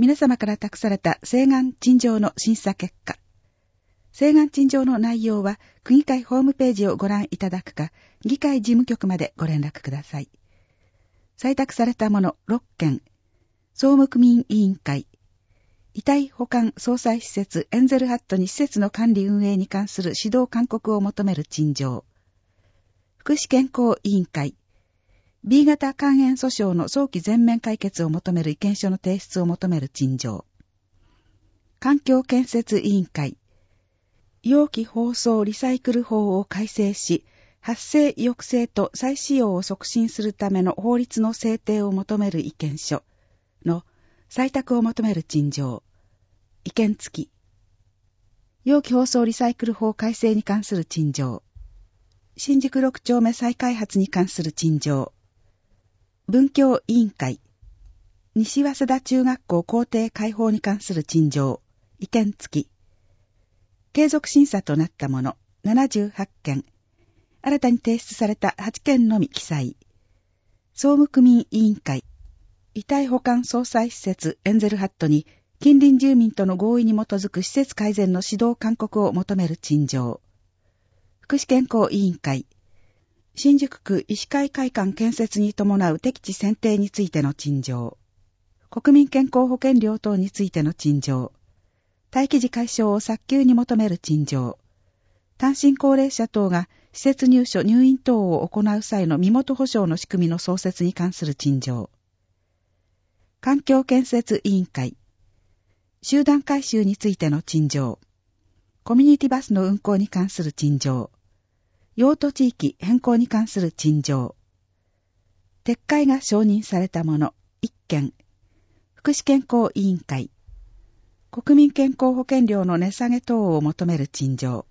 皆様から託された請願陳情の審査結果。請願陳情の内容は、区議会ホームページをご覧いただくか、議会事務局までご連絡ください。採択されたもの6件、総務区民委員会、遺体保管総裁施設エンゼルハットに施設の管理運営に関する指導勧告を求める陳情、福祉健康委員会、B 型肝炎訴訟の早期全面解決を求める意見書の提出を求める陳情、環境建設委員会、容器包装リサイクル法を改正し、発生抑制と再使用を促進するための法律の制定を求める意見書の採択を求める陳情、意見付き、容器包装リサイクル法改正に関する陳情、新宿6丁目再開発に関する陳情、文教委員会、西早稲田中学校校庭開放に関する陳情、意見付き、継続審査となったもの78件、新たに提出された8件のみ記載、総務区民委員会、遺体保管総裁施設エンゼルハットに近隣住民との合意に基づく施設改善の指導勧告を求める陳情、福祉健康委員会、新宿区医師会会館建設に伴う適地選定についての陳情、国民健康保険料等についての陳情、待機時解消を早急に求める陳情、単身高齢者等が施設入所入院等を行う際の身元保障の仕組みの創設に関する陳情、環境建設委員会、集団改修についての陳情、コミュニティバスの運行に関する陳情、用途地域変更に関する陳情、撤回が承認されたもの1件、福祉健康委員会、国民健康保険料の値下げ等を求める陳情。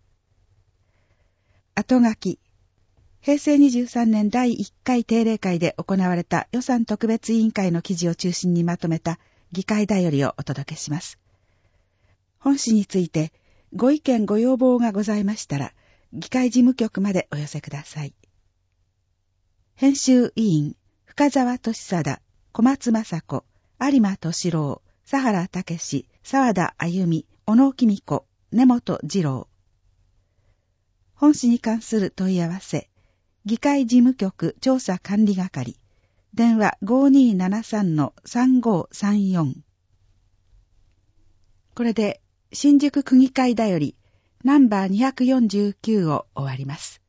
後書き。平成23年第1回定例会で行われた予算特別委員会の記事を中心にまとめた議会だよりをお届けします。本誌についてご意見ご要望がございましたら、議会事務局までお寄せください。編集委員、深澤俊貞、小松雅子、有馬敏郎、佐原武史、沢田歩美、小野公子、根本二郎。本誌に関する問い合わせ、議会事務局調査管理係、電話 5273-3534。これで、新宿区議会だより、ナンバー249を終わります。